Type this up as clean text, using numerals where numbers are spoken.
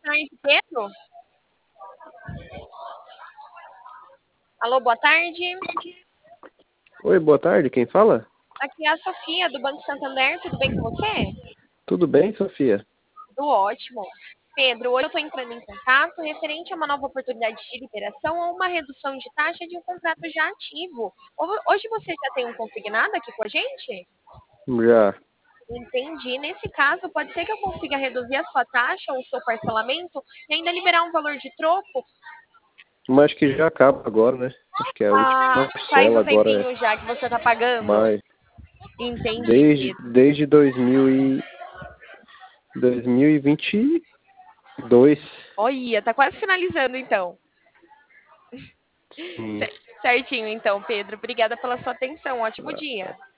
tarde, Pedro. Alô, boa tarde. Oi, boa tarde, quem fala? Aqui é a Sofia, do Banco Santander. Tudo bem com você? Tudo bem, Sofia? Tudo ótimo. Pedro, hoje eu estou entrando em contato referente a uma nova oportunidade de liberação ou uma redução de taxa de um contrato já ativo. Hoje você já tem um consignado aqui com a gente? Já. Entendi. Nesse caso, pode ser que eu consiga reduzir a sua taxa ou o seu parcelamento e ainda liberar um valor de troco. Mas acho que já acaba agora, né? Acho que é a última Ah, faz parcela um agora tempinho já que você está pagando. mais. Entendi, Pedro. Desde 2022. Olha, tá quase finalizando então. Sim. Certinho, então, Pedro. Obrigada pela sua atenção. Ótimo dia.